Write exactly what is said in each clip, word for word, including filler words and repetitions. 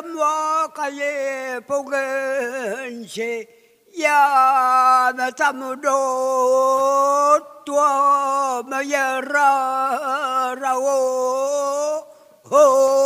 jamwa kaye pogen she ya na tamudo tua ma ya ra ra o ho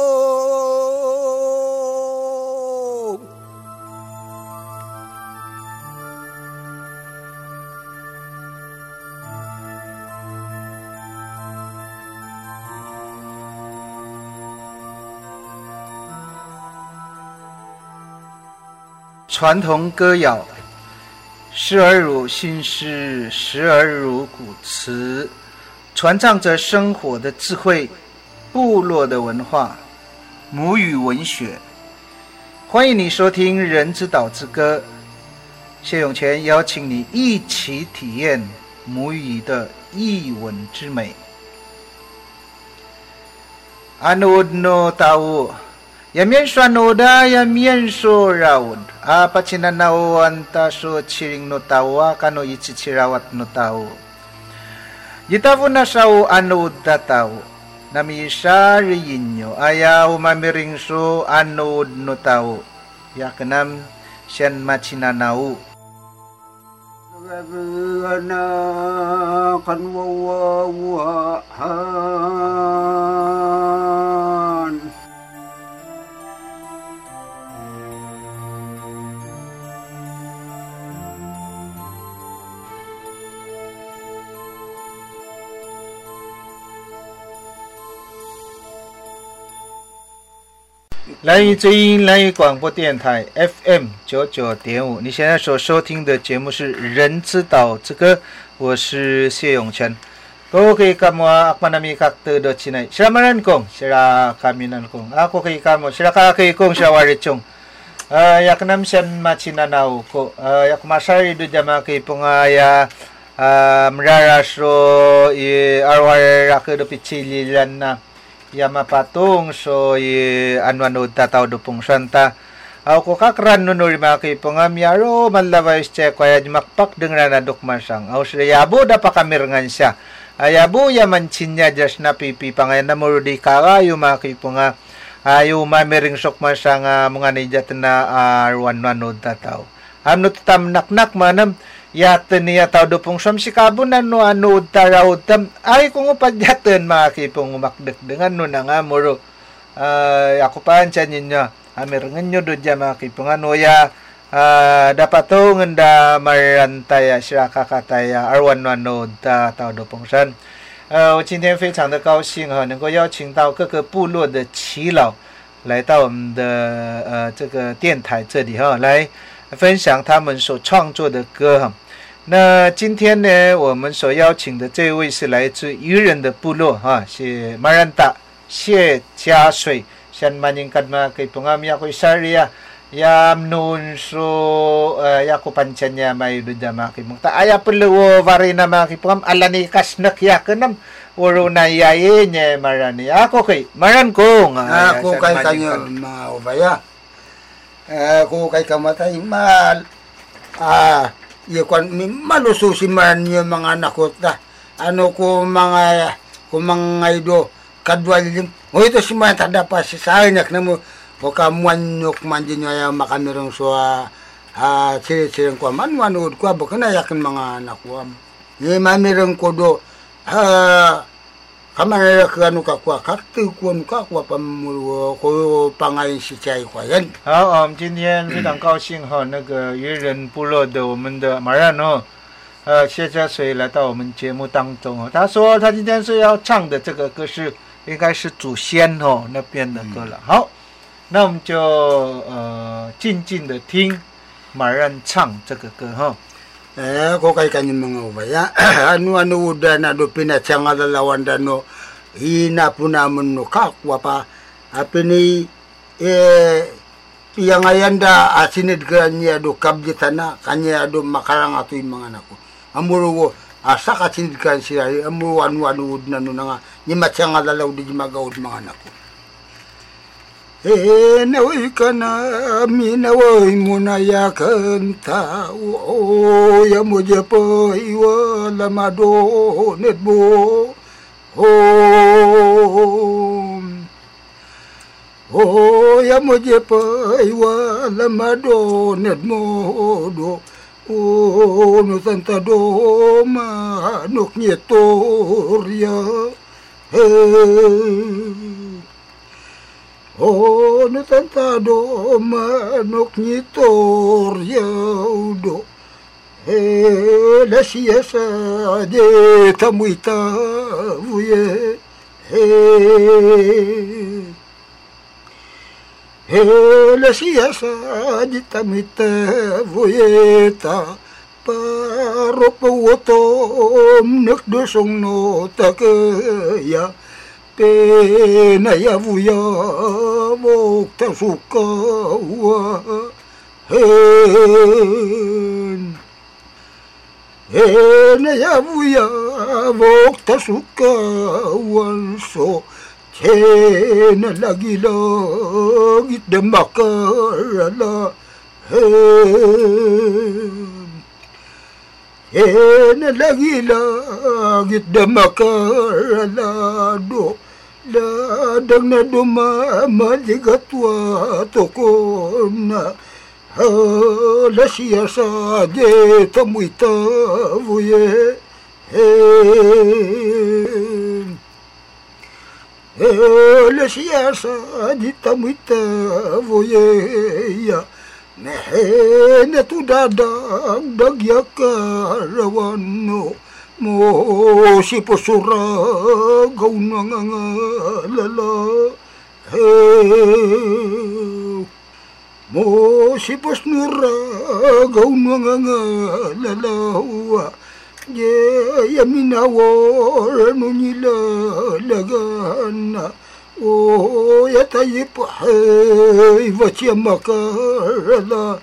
传统歌谣，时而如新诗，时而如古词，传唱着生活的智慧，部落的文化，母语文学。欢迎你收听《人之岛之歌》，谢永泉邀请你一起体验母语的译文之美。Anud no tahu Yamian swanoda yamian so raud apa cinanawan ta so ciring no tawa kano icicirawat no tau Jitavu na sau anud ta tau nami sari inyo ayaw mamiring so anud no tau yakenam sian macinanau Gagana kan wawawahan 来自最音来自广播电台 F M 九九点五，你现在所收听的节目是《人之岛之歌》，我是谢永泉。Ko kay kamo akman nami kakte do chinay. Sila manan kong, sila kami nan kong. Ako kay kamo, sila ka kay kong sila warichong. Uh, yak nam siyan machinanaw ko. Uh, yak masari do jama kay pungaya uh, mrarasro i arwar rake do pichililan na. Yama patong so i anwano tataw do pong santa. Ako kakran nunuri maki pangamiaro malaway siya kaya makpak dengan nadok masang. Ako siya yabo da pakamirngan siya. Ayabo yaman chinya jas na pipi pangayan na murudi kakayo maki punga. Ayo mamiring sok masang uh, mga nijat na arwanwano tataw. Amno tatam naknak manam. Yatan niya tao do pong som si kabon na no ano taraw tam ay kung upadyatan makipong umakdek dengan no na nga muro uh, ako pa ancan ninyo amirangan nyo do dyan makipong ano ya uh, dapat to nganda marantaya siya kakataya arwan no ta tao do pong san 呃，我今天非常的高兴哈，能够邀请到各个部落的耆老来到我们的呃这个电台这里哈，来分享他们所创作的歌哈。那今天呢，我们所邀请的这位是来自渔人的部落哈，是马兰达谢家水，像maningkad mga kaipungan ya ko isarya yam nun so uh, ya ko pancanya may duda makipung ta aya perlu varina makipung alani kasnak ya kenam waro na yaye nya marani ako kay maran kong ako kay kanyo maubaya ako kay kamatay mal ah iya kwan malususin man yung mga anak ko ta ano ko mga ko mga ido kadwalim o ito si mga tanda pa si sayanak na mo o kamuan nyok manjin nyo yung makamirong so ah siri-siring ko man manood ko abo kanayakin mga anak ko yung mamirong ko do ah kamera ka ano ka kwa kakti ko ano ka kwa pamuro ko pangayin si chay kwa yan 好，我们今天非常高兴哈，那个渔人部落的我们的马然哦，呃，谢家水来到我们节目当中哦。他说他今天是要唱的这个歌是应该是祖先哦那边的歌了。好，那我们就呃静静的听马然唱这个歌哈。 Eh, ko kay kanyang mga ubaya. Ano-ano uda na do pinatsanga lalawan da no. Hina po naman no kakwa pa. Apini, eh, iya ngayon da asinid ka niya do kabjitan na. Kanya do makarang ato yung mga anak ko. Amuro ko, asa kasinid ka siya. Amuro ano-ano uda na no na nga. Nimatsanga lalaw di magaud mga anak ko. Eh, naway ka na, minaway mo na yakan tao, o, yamo dya pa iwala madonit mo, o, o, Oh, ya mo je pa wala madoned mo do. Oh, no tanta do manok nietoria. Hey. Oh, no tanta do manok nietoria do. Hey, la siasa de tamuita vuye. Hey. Hey, la siasa di tamita vuyeta paro pawotom nakdosong no takaya penaya vuya vok tasukawa hen penaya vuya vok tasukawan so Kena lagi langit dan makarala Kena lagi langit dan makarala do Ladang na dumama ligatwa tokona Hala siya sa de tamuita vuye La siasa di tamuita voyeya Nehena tu dadang dagya karawano Mo si posura gaw nangangalala Mo si posnura gaw nangangalala Ya minawar no nilalagana O ya tayip hay Vatya makarala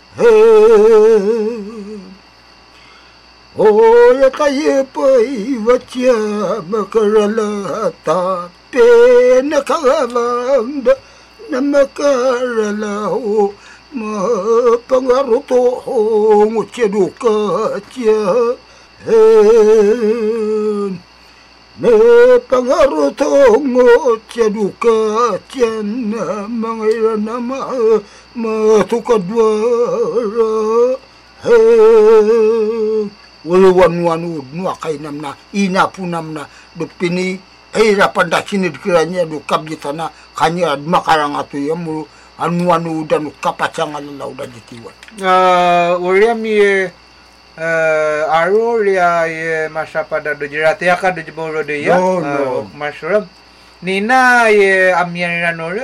O ya tayip hay Vatya makarala Tape nakalavanda Na makarala O mapangaruto Ngutyaduka tya Hen me pangarutong tyaduka tyan mga iranama matukadwara hen walawan-wanud nua kay namna inapunam na dupini ay rapanda sinid kiranya do kabjitana kanya makarang ato yamu anu-anu dan kapacang alalaw da ditiwan uh, William ye Uh, aro lia ye masa pada do jirate ya ka do jebolo de ya no no masram nina ye amian no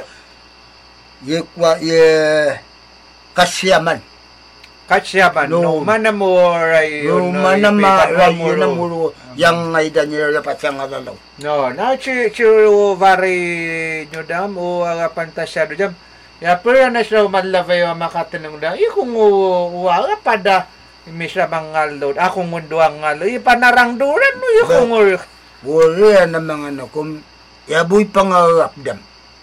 ye kwa ye kasyaman kasyaman no mana mo rai no mana ma rai na mulu yang ay danya pacang alalaw no na chi chi vari nyodam o aga pantasya do jam ya pero na sa madlavay makatanong da ikong wala pada Misra bangalod, ako mundo ang ngalo, ipanarangduran mo yung kungol. Wala na mga nakum, yaboy pangarapdam.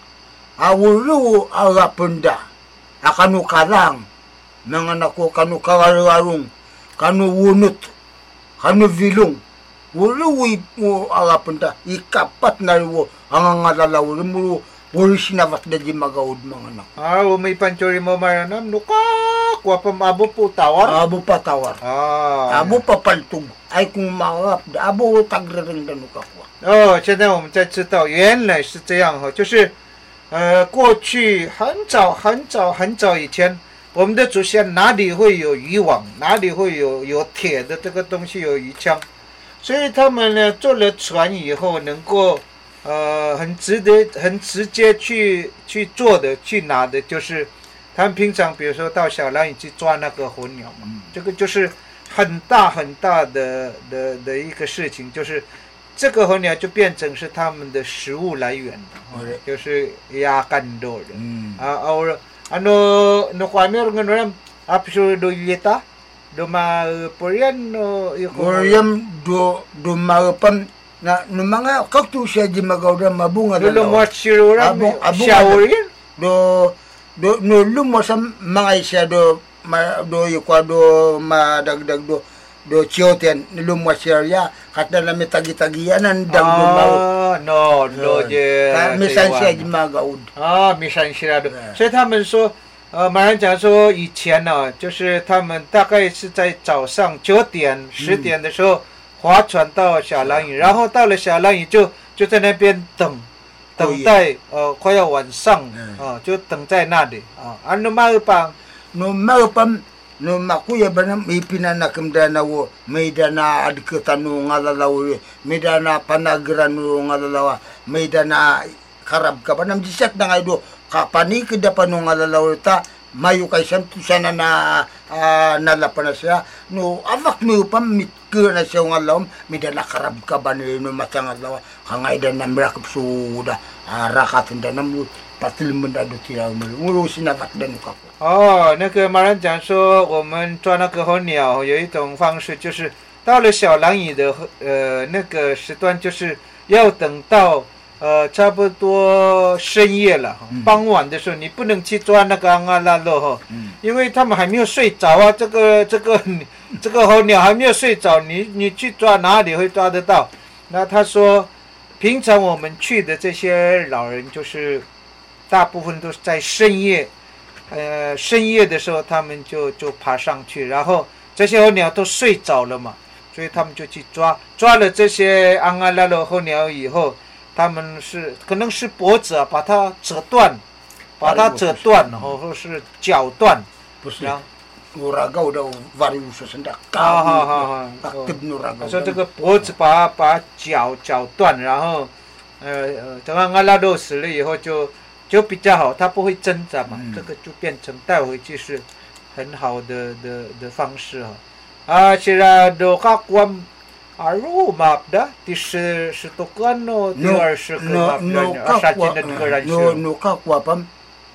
Awuro arapunda, akano karang, mga nako kano karararong, kano wunot, kano vilong. Wuro mo arapunda, ikapat na rin ang ngalalaw, mo wuro sinavat na di magaud mga nako. Ah, may panchori mo maranam, nuka. Wapam abo po tawar? Abo pa tawar. Ah. Abo pa paltug. Ay kung marap, abo tagrering danu ka kwa. 哦，现在我们才知道原来是这样哈，就是呃，过去很早很早很早以前，我们的祖先哪里会有渔网，哪里会有有铁的这个东西，有鱼枪，所以他们呢做了船以后，能够呃很值得很直接去去做的去拿的，就是。他们平常比如说到小浪屿去抓那个候鸟嘛，嗯、这个就是很大很大的的的一个事情，就是这个候鸟就变成是他们的食物来源，嗯、就是亚干多的。嗯啊，or ano no kami orang orang apa sih do yeta do ma porian no porian do do mapan na no mga kaktus siya di magawda mabunga do lo mo siruran shawrin do do no lumo sa mga isya do ma do yukwa do madagdag do do cioten lumasya kata na may tagi-tagianan dang 哦，no no je， misan siya gumagaud。 啊，米山西拉的，所以他们说，呃，马人讲说以前呢、啊，就是他们大概是在早上九点、十点的时候划船到小兰屿，然后到了小兰屿就就在那边等，等待呃快要晚上啊、呃，就等在那里啊。啊，那么帮， 那么帮。No makuya banam ipinana kamdana wo maidana adketanu ngalalaw maidana panagranu ngalalawa maidana karab ka banam disak na ngaido kapani kedapanu ngalalaw ta mayu kay santu sana na uh, nalapana siya no avak mi upam mitke na siya ngalawm maidana karab ka banay no matangalawa kangaidan na mirakap suda uh, rakatan da namu patil mendadu tiyaw mulu sinavak dan kako。 哦，那个马人讲说，我们抓那个候鸟有一种方式，就是到了小兰屿的呃那个时段，就是要等到呃差不多深夜了，嗯、傍晚的时候，你不能去抓那个安阿拉洛哈，嗯、因为他们还没有睡着啊，这个这个这个候鸟还没有睡着，你你去抓哪里会抓得到？那他说，平常我们去的这些老人，就是大部分都是在深夜。呃，深夜的时候，他们就就爬上去，然后这些候鸟都睡着了嘛，所以他们就去抓，抓了这些安阿拉罗候鸟以后，他们是可能是脖子啊，把它折断，把它折断，或或是绞断， 不是。Nuragaw daw varius sa ndak。 好好好好。 active nuragaw。 说这个脖子把把绞绞断，然后呃呃，等安阿拉罗死了以后就。就比较好，它不会挣扎嘛，嗯、这个就变成带回去是很好的的的方式哈。啊，sira do kakwam aru map dah di setukan no tiar se ke map dan asatin dan keran no no kakwapam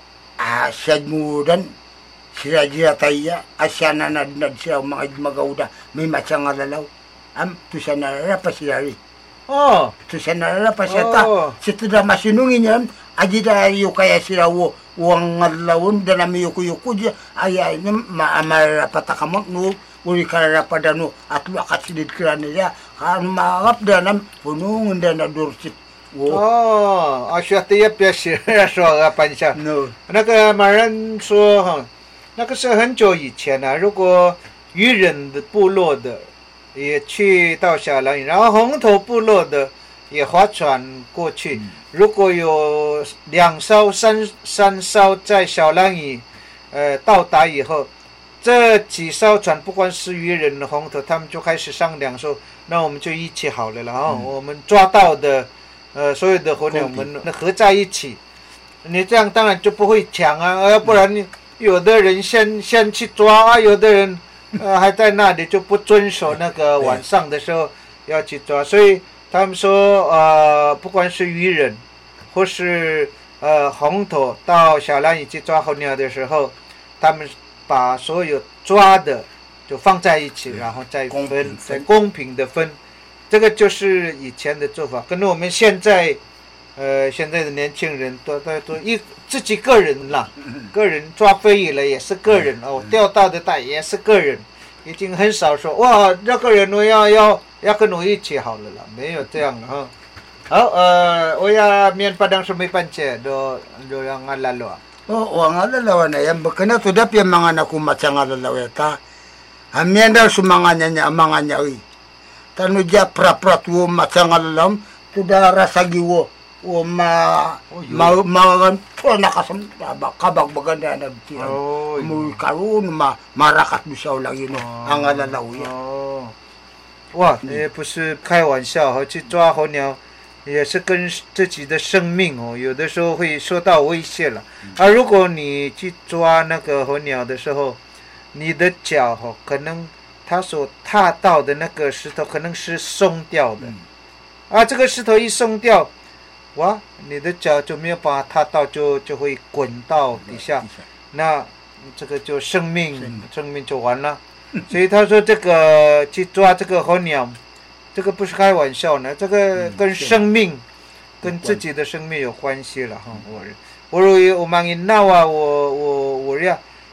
asad mudan sira jira taya asyana na nad siya mga magauda may macang alalaw am tusana rapa sirari. Oh, tusana rapa siya ta setelah masinungin yan ajida yu kaya sila wo wang ngalawon dana mi yuku yuku dia aya ini ma amara patakamak no uri kara pada no atlu akasidid kirana dia kan maap danam punung dana dursit wo哦啊学的也别写说啊班下 no 那个马人说哈那个是很久以前啊如果渔人的部落的也去到小兰屿然后红头部落的也划船过去、嗯如果有两艘、三三艘在小兰屿，呃，到达以后，这几艘船不管是渔人的红头，他们就开始商量说，那我们就一起好了，然后、嗯、我们抓到的，呃，所有的候鸟我们合在一起，你这样当然就不会抢啊，要不然有的人先先去抓啊，有的人呃还在那里就不遵守那个晚上的时候要去抓，所以。他们说，呃，不管是渔人，或是呃红头到小兰屿去抓候鸟的时候，他们把所有抓的就放在一起，然后再分，再公平的分。这个就是以前的做法，跟我们现在，呃，现在的年轻人都都都一自己个人啦，个人抓飞鱼了也是个人哦，钓到的带也是个人，已经很少说哇，那个人我要要。要跟我一起好了啦，没有这样了哈。好，呃，我要面padang sumipance do do yang alalo. Oh, ang alalo na yan. Bakana to dap yung mga nakumatsang alalo ta. Amiyan daw sumanganya niya, amanganya ui. Tanu dia pra-pra tu matsang alalam, tu da rasagi wo. O ma ma ma to nakasam kabag baganda na tira. Mu karun ma marakat mo siya lang yun ang alalo yan. 哇，也不是开玩笑哈，去抓候鸟也是跟自己的生命哦，有的时候会受到威胁了。啊，如果你去抓那个候鸟的时候，你的脚哈，可能它所踏到的那个石头可能是松掉的，啊，这个石头一松掉，哇，你的脚就没有把它踏到，就就会滚到底下，那这个就生命生命就完了。所以他说这个去抓这个候鸟，这个不是开玩笑呢，这个跟生命，跟自己的生命有关系了哈。我我我我忙因闹啊，我我我呀，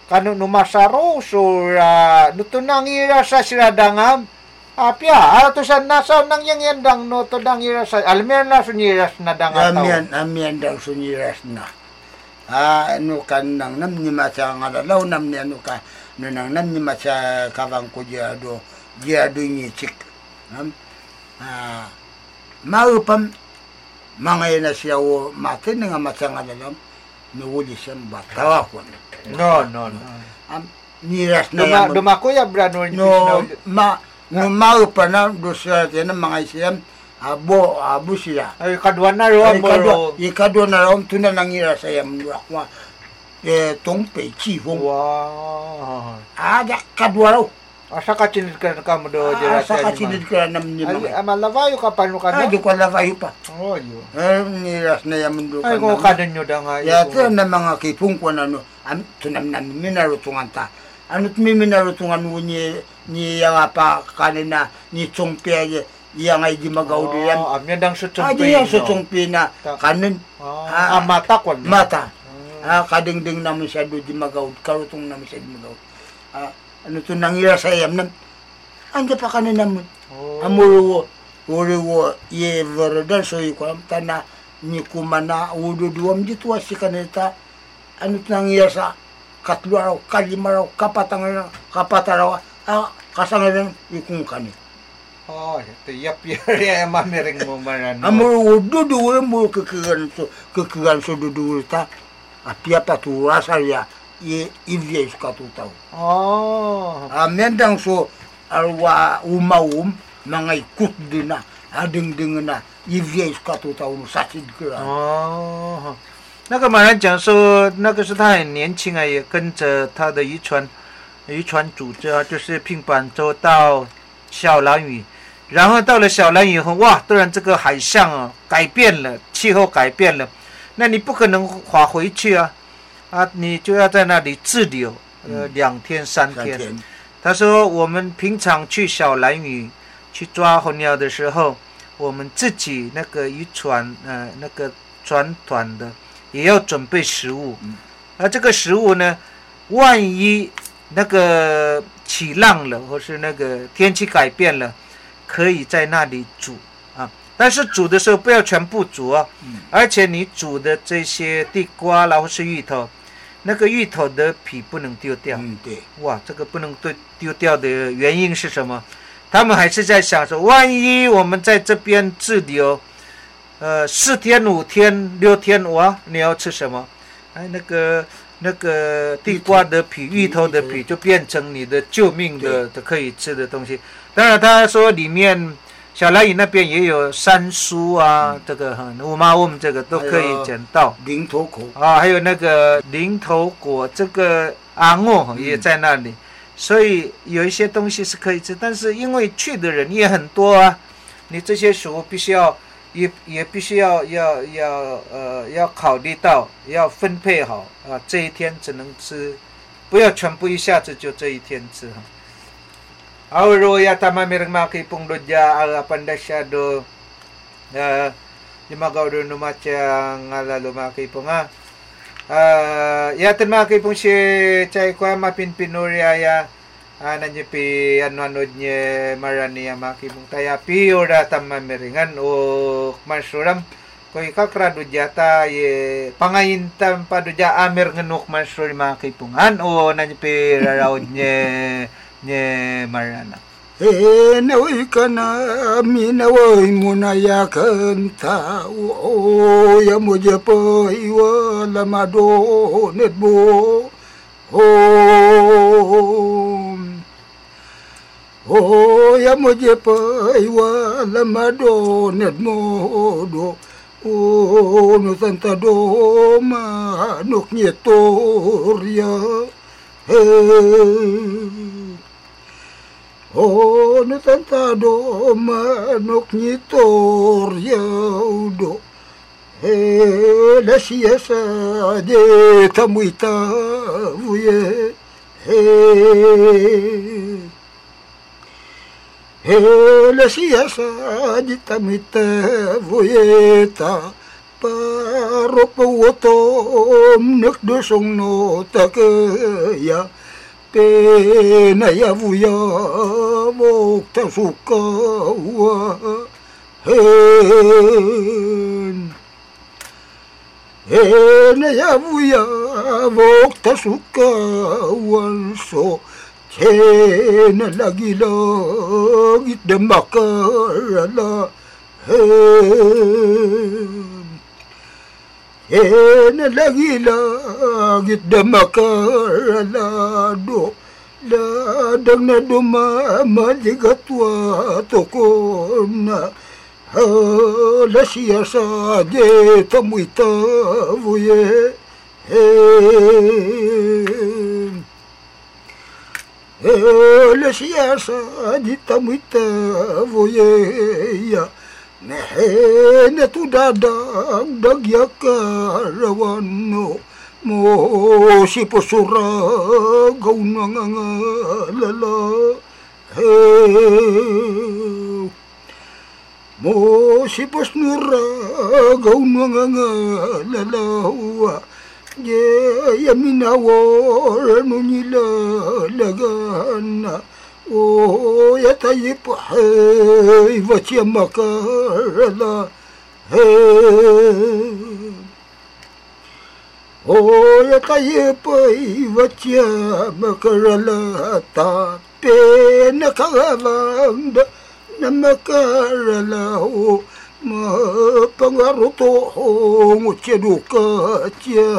kanu numasaro sura nutunangira sa siradangam apya ato sa nasa nang yang yandang no to dangira sa almer na suniras na danga tao amian amian dang suniras na ah anu kan nang nam ni masa ngalalaw nam ni anu ka no nang nam ni masa kawang ko dia do dia do ni cik nam ah maupam mga na siya o mate nga masa ngalalaw no wuli siya batawa ko no no no am niras na Duma, dumako ya brano no ma no maupa na do siya na mga siyam abo abo siya ay kadwa na ro mo ikadwa na ro tuna nangira sa yam wa eh tongpe chi fong wow ada kadwa ro asa ka chinid ka ka mo do jera asa ka chinid ka nam ni ay amalawayo ka pano ka na di ko lavayo pa oh yo eh niras na yam do ay ko kaden nyo da nga ya to na mga kipung ko na no am tunam nam minaro tunganta anut mi minaro tungan ni ni yang apa kanina ni chongpe yang ay di magaw diyan. Oh, amya dang sa chongpe. Ah, di yang sa chongpe na kanin. Ah, ah mata ko. Mata. Ah, kadingding namin siya do di magaw. Karutong namin siya di magaw. Ah, ano to nangyira sa iyam nam. Anda pa kanin namin. Oh. Amuro, uro, ye verdan so iko tana ni kumana udo duam dito si kanita. Ano to nangyira sa katlo araw, kalima araw, kapatang araw, kapataraw, ah, kasangalan ikong kanin. Oh, ito yap yari mamiring mo maran. Amor dudu mo kekegan so kekegan so dudu ta. Apia patu rasa ya ye ivye skatu tau. Oh. Amendang so arwa umaum mga ikut dina ading dingna ivye skatu tau sasid kira. 哦，那个马上讲说，那个是他很年轻啊，也跟着他的渔船渔船组织啊，就是平板洲到小兰屿。然后到了小兰以后，哇！突然这个海象啊改变了，气候改变了，那你不可能划回去啊，啊，你就要在那里滞留，呃，两天三天。天他说我们平常去小兰屿去抓候鸟的时候，我们自己那个渔船呃那个船团的也要准备食物，而这个食物呢，万一那个起浪了，或是那个天气改变了。可以在那里煮啊，但是煮的时候不要全部煮哦，嗯、而且你煮的这些地瓜啦或是芋头，那个芋头的皮不能丢掉。 嗯，对。 哇，这个不能丢丢掉的原因是什么？他们还是在想说，万一我们在这边滞留，呃，四天、五天、六天，哇，你要吃什么？哎，那个那个地瓜的皮、芋头的皮就变成你的救命的的可以吃的东西。当然，他说里面小兰屿那边也有山苏啊，嗯、这个乌马乌姆这个都可以捡到。 零头果啊，还有那个零头果，这个阿诺也在那里，嗯、所以有一些东西是可以吃，但是因为去的人也很多啊，你这些食物必须要也也必须要要要呃要考虑到，要分配好啊，这一天只能吃，不要全部一下子就这一天吃哈。Auro ya tama mirang makipong do dia apanda siya do uh, limagaw do numatya ngalalo makipong ha uh, ya tan makipong si chay kwa mapinpinuria ya uh, nanyipi ano-anod niya marani ya makipong taya piura tama miringan o masuram ko ikakrado dia ta ye pangayintam pa do dia amir ngenuk masuri makipungan o nanyipi rarawod niya nye marana eh nawi kana minawai munaya kanta o ya moja po iwa lamado netbo o o ya moja po iwa lamado netmo do o no tanta do ma nok nyetoria eh oh no tantado manok nitor yaudo eh la siasa de tamuita vuye eh eh la siasa de tamuita vuye ta Paropawatom nakdosong no takaya penayavuya vokta sukawa hen penayavuya vokta sukawan so chena lagi lagit damakarala hen Ena lagi langit damakaralado ladang na dumamaligatwa tokona hala siya sa de tamuitavuye hala siya sa de tamuitavuye Nehena tu dadang dagyakarawan no mo si posuragaw nangangalala mo si posnuragaw nangangalala ye yaminawar no nila lagana O yatayip hay vatya makarala hey O yatayip hay vatya makarala ta pe nakavang na makarala o mapangaruto o tyaduka tya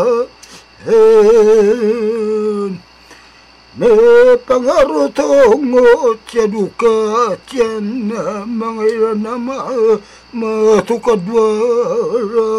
hey Me pangarutong o tyaduka tiyan na mga ilan na matukadwara.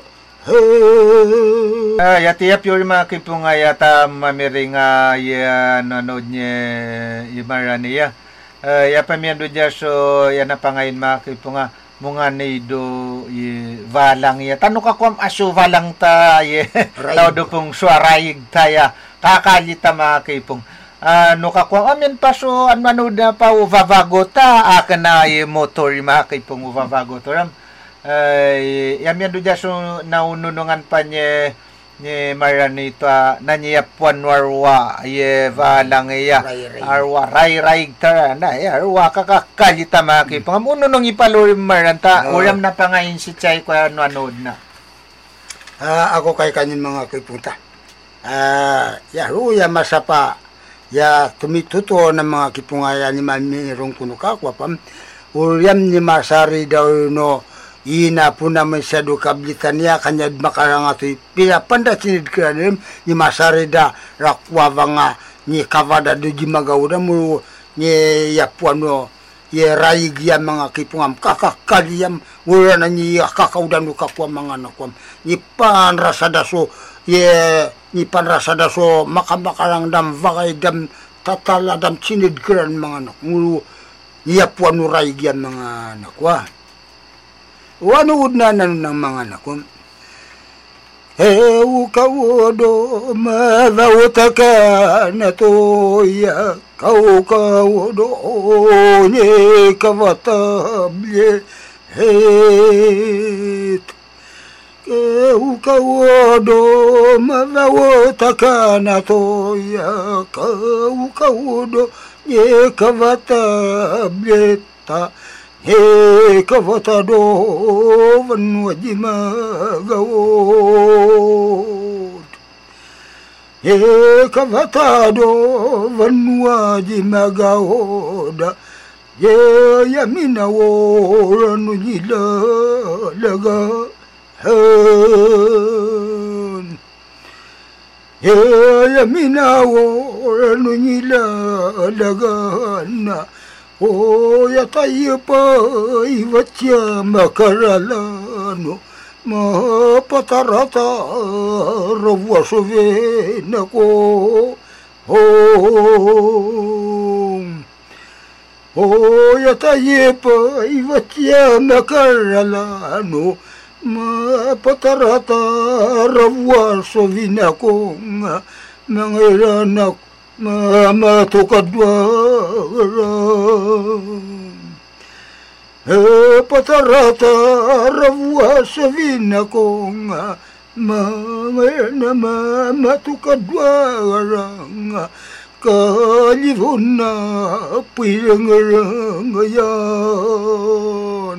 Ah, yati yap yung mga kipunga yata mamiringa yan nanood niya imarani ya. Ya pamiando niya so yan na pangayin mga kipunga mga nido valang ya. Tanong ka kung aso valang ta ye. Tao do pong suarayig taya. Kakalita mga kipong. Ano ka kung amin pa so ano na pa uvavago ta akan na y motor mga kipong uvavago to ram. Ay yamin do ja so naununungan pa niya ni maranito na niya puan warwa ye valang iya arwa ray ray tara na arwa kakakalita mga kipong. Amununong ipaluri maranta ulam na pangayin si Chay ko ano anod na. Uh, ako kay kanin mga kipunta. Ah, uh, ya ruya masapa ya tumituto ng mga kipungaya ni mamirong kunuka kwa pam uryam ni masari daw no ina po naman siya do kablitan niya kanyad makaranga to pila panda sinid kranim ni masari da rakwa nga ni kavada do jimagawda mo ni yapuan no ye raig ya mga kipungam kakakaliyam wala na ni kakaudan no kakwa mga nakwam ni panrasada so ye ni panrasada so makamakalang dam vakay dam tatala dam sinid kran mga anak mulu niya po ano raigyan mga anak wa wanood na nan ng mga anak ko heu kawodo madawtaka na toya kau kawodo ni kavatable het Kau kawodo madawtaka na toya kau kawodo ye kavata bleta ye kavata do vanwajima gawod ye kavata do vanwajima gawoda ye yamina wo nujila laga Hun Ye minawo nila lagana O yatayo pa iwatya makaralano Mapatarata rawasove nako Hom O yatayo pa iwatya makaralano Mapatarata rawwaso vinakong mangiranak mamatukadwara e patarata ravua savina konga mangena mama tukadwaranga kalivuna pirangarangayan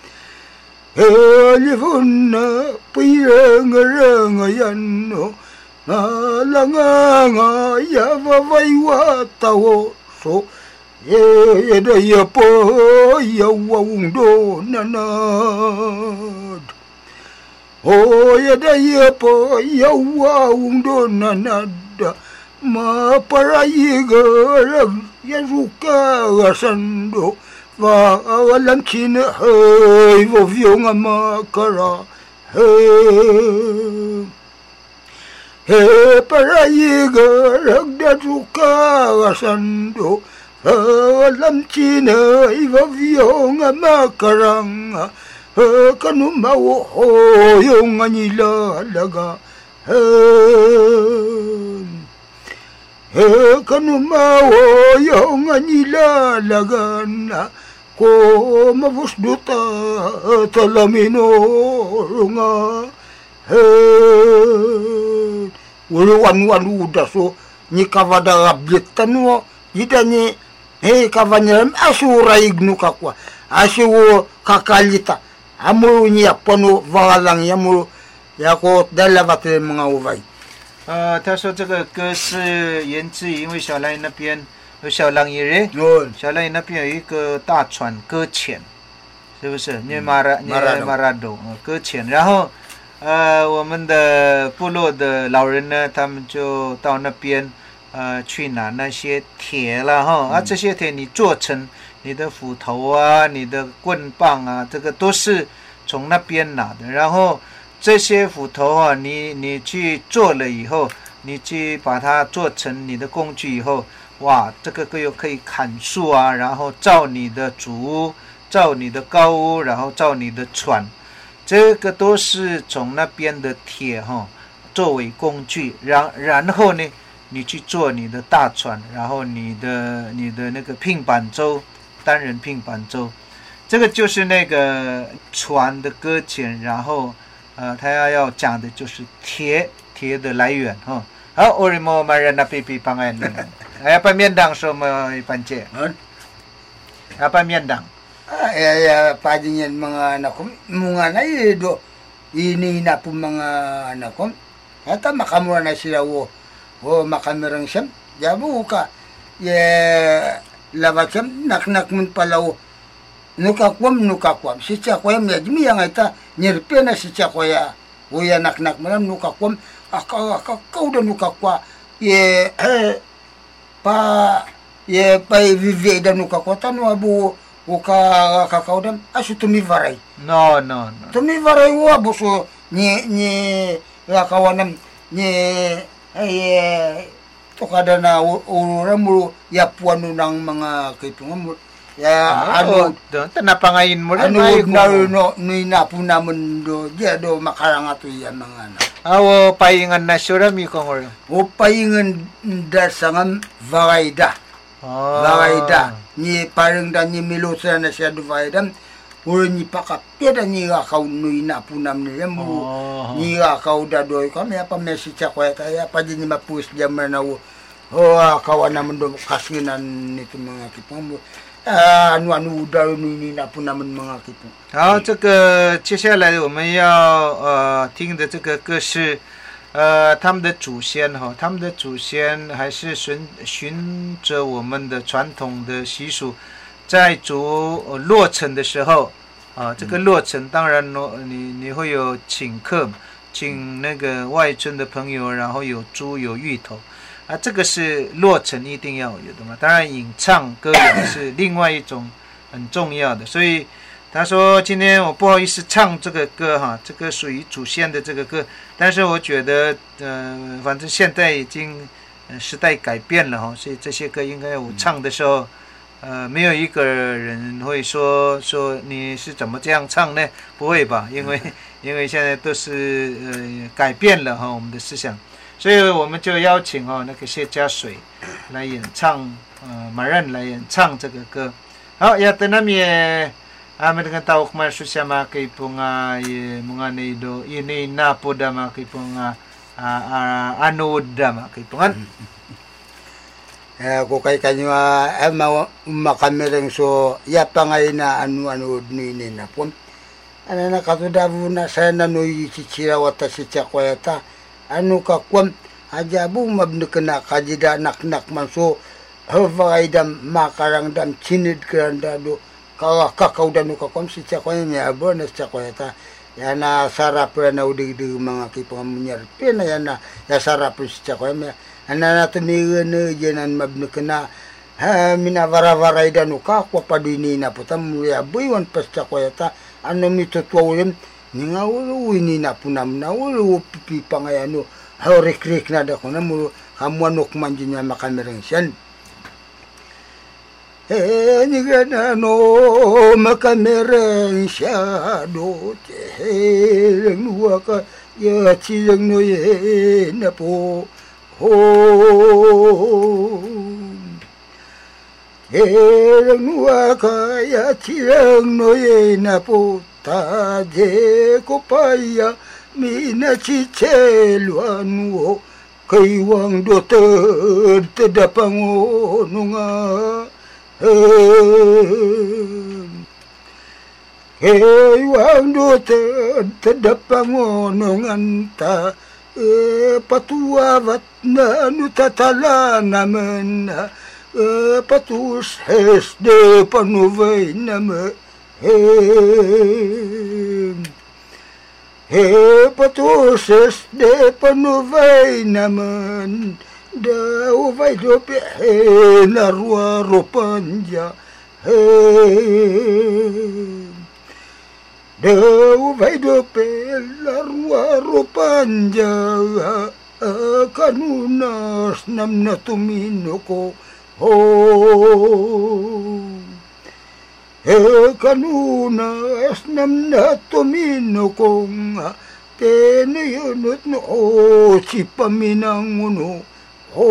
kalivuna pirangarangayan no nalanganga yavavaiwa tawo so yeda yapo yawawundo nanad oh yeda yapo yawawundo nanad ma parayiga yazuka gasando va alam china hey vovyonga makara hey hey parayiga ragdazuka gasando alam china vovyonga makaranga kanumawo yung anilalaga hey He kanumawo yung anilalagana ko mavusduta talamino nga he uluwan-wan udaso ni kavada abjetanwo yidani he kavanyam asura ignu kakwa asiwo kakalita amuru ni apono valang yamuru yako dalavate mga uvay 呃，他说这个歌是源自于因为小兰那边有小浪伊人，小浪伊那边有一个大船搁浅，是不是？涅马拉涅马拉多搁浅，然后呃，我们的部落的老人呢，他们就到那边呃去拿那些铁了哈，啊，这些铁你做成你的斧头啊，你的棍棒啊，这个都是从那边拿的，然后。 这些斧头啊，你你去做了以后，你去把它做成你的工具以后，哇，这个又可以砍树啊，然后造你的主屋，造你的高屋，然后造你的船，这个都是从那边的铁哈、哦、作为工具，然然后呢，你去做你的大船，然后你的你的那个拼板舟，单人拼板舟，这个就是那个船的搁浅，然后。 呃，他要要讲的就是铁铁的来源哈。好，我们马人那皮皮帮俺的，apa miandang sama pance? Apa miandang? Ay, ay, pwede yan mga anak ko. Mga na do ini na po mga anak ko. At makamura na sila wo. O makamirang siyam. Jabo ka. Ye, labat siyam. Nak-nak mun pala wo. Nukakwam, nukakwam. Si Chakwam, yadmi yang ita, nirpe na si Chakwaya. Uya nak-nak malam, nukakwam. Aka, aka, kau da nukakwa. Ye, eh, pa, ye, pa, vive da nukakwa. Tanu abu, uka, kakau dam, asu tumivaray. No, no, no. Tumivaray wo, abu so, ni, ni, kakawanam, ni, eh, tokada na uramuro, yapuano ng mga kaipungan ya ano tanapangayin mo rin ano na no ni napo naman do dia do makaranga to yan mga anak awo paingan na surami ko ngor o paingan da sangan varayda oh. Varayda ni parang da ni milosa na siya do varayda uro ni pakapya da ni akaw no inapo naman niya mo oh. Ni akaw da do kami apa message ako kaya pa din ni mapus diyan na o akawan naman do kasinan nito mga kipong mo啊，暖屋的你那不那么忙的。 好，这个接下来我们要呃听的这个歌是，呃，他们的祖先哈、哦，他们的祖先还是循循着我们的传统的习俗，在主、呃、落成的时候啊，这个落成当然你你会有请客，请那个外村的朋友，然后有猪有芋头。啊，这个是落成一定要有的嘛。当然，吟唱歌谣是另外一种很重要的。所以他说：“今天我不好意思唱这个歌哈，这个属于祖先的这个歌。但是我觉得，呃，反正现在已经、呃、时代改变了哈，所以这些歌应该我唱的时候，呃，没有一个人会说说你是怎么这样唱呢？不会吧？因为因为现在都是呃改变了哈，我们的思想。”所以我们就邀请哦那个谢家水来演唱，呃，马任来演唱这个歌。好，ya tenami Amin dengan tahu kemana susah makai punga ye munga ni do ini na poda makai punga anu da makai pungan. Eh ko kai kanyo eh ma makamereng so ya pangai na anu anu ni ni na pun. Ana na katuda na sana no ichira wata sicha kwata anu ka kwam ajabu mabnekena kajida nak-nak manso hawai dam makarang dam chinid granda do kawa kakau danu ka kwam sicha kwanya abona sicha kwata yana sarap na udig dig mga kipamunyar pina yana ya sarap sicha kwanya ana natumigene jenan mabnekena ha mina vara-varai danu ka kwa padini na putam ya buiwan pascha kwata ano mito tuwalem ninga ulu ini na punam na ulu pipi pangayano haurik-rik na dako na mulu kamuanok manjinya makamereng siyan. Eh niga na no makamereng siya do teheleng nuwa ka ya chileng no ye na po ho teheleng nuwa ka ya chileng no ye na po taje ko paya mina chicheluan wo kaiwang doter tedapang nunga kaiwang doter tedapang nungan ta e patuavat na nutatala naman e patus hesde panuvay naman he patuses de panuvay naman daw vai dope he narwa ropanja he daw vai dope narwa ropanja kanunas nam na tumino ko ho he kanunas nam na tumino kong tenayunot no o si paminang uno ho